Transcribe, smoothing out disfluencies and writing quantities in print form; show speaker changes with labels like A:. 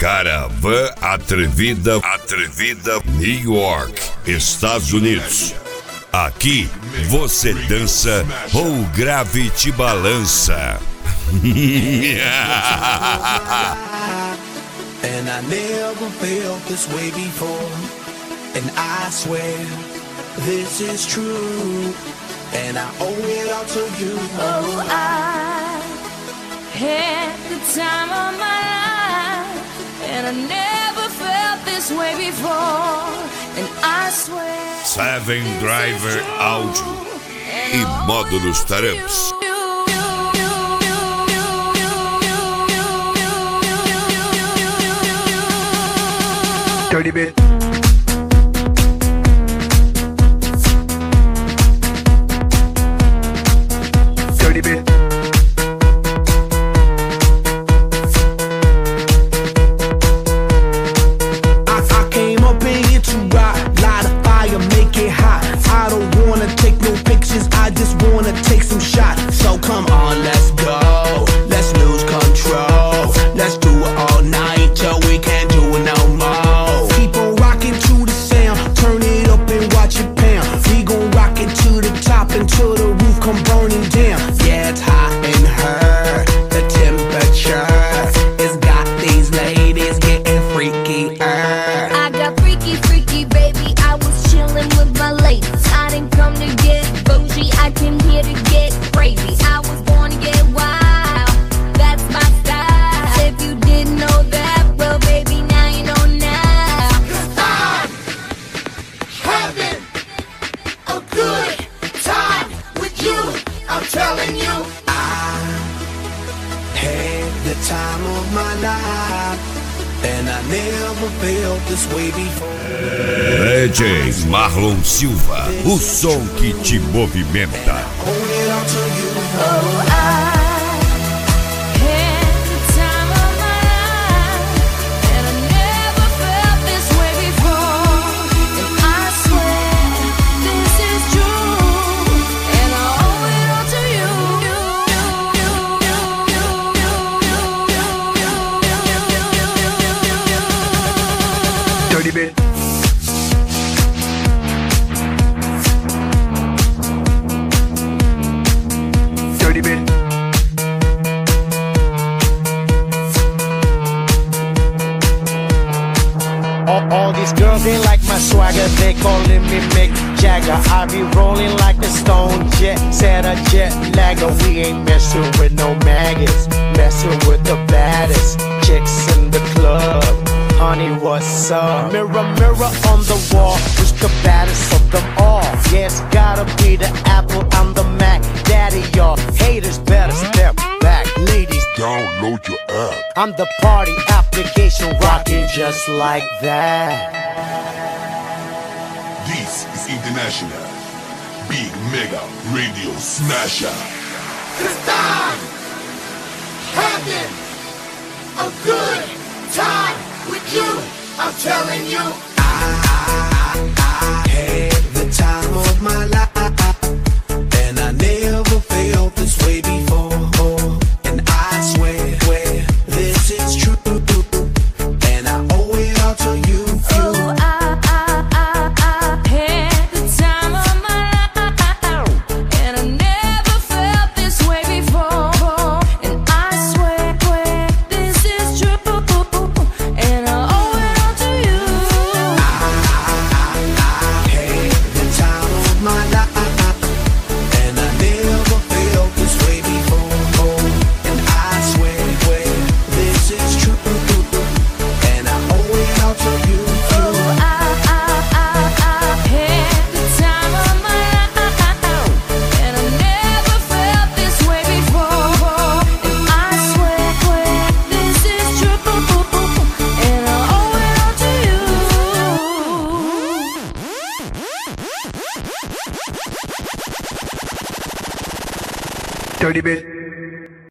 A: Caravan Atrevida, New York, Estados Unidos. Aqui você dança ou o grave te balança.
B: And I never felt this way before, and I swear this is true, and I owe it all to you.
C: Oh, I had the time of my life, and I never felt this way before, and I swear.
A: Seven Driver Audio e módulos Taramps.
B: Dirty bit. Dirty bit. I came up in here to rock, light a fire, make it hot. I don't wanna take no pictures, I just wanna take some shots. So come on, let's go, let's lose control. Let's do it all night till we can't do it no more. Keep on rocking to the sound, turn it up and watch it pound. We gon' rock it to the top until the roof come burning down. Yeah, it's hot in her, the temperature has got these ladies getting freaky.
C: I got freaky, baby. I was chillin' with my ladies. I didn't come to get bougie, I came here to get crazy. I was born to get wild, that's my style. If you didn't know that, well, baby, now you know now. 'Cause I'm having a good time with you, I'm telling you.
B: I had the time of my life, and I never felt this way before.
A: DJ Marlon Silva, o som que te movimenta.
B: Owe it all to you.
C: Oh, I had the time of my life, and I never felt this way before. And I swear this is true, and I owe it all to you.
B: Dirty bit. Dirty bit.
D: All these girls, they like my swagger, they calling me Mick Jagger. I be rolling like a stone jet, set a jet lagger. We ain't messing with no maggots, messing with the baddest chicks in the club. Honey, what's up? Mirror, mirror on the wall, who's the baddest of them all? Yeah, it's gotta be the Apple, I'm the Mac. Daddy, y'all haters better step back. Ladies,
A: Download your app.
D: I'm the party application rocking just like that.
E: This is International Big Mega Radio Smasher.
C: 'Cause I'm having a good time with you, I'm telling you.
B: I had the time of my life, and I never felt this way before. And I swear this is true, and I owe it all to you.
C: Oh, I had the time of my life, and I never felt this way before. And I swear this is true, and I owe it all to you.
B: I had the time of my life, and I never felt this way before. And I swear this is true, and I owe it all to you.
C: Oh, I had the time of my life, and I never felt this way before. And I swear this is true, and I owe it all to you.
B: Dirty bit.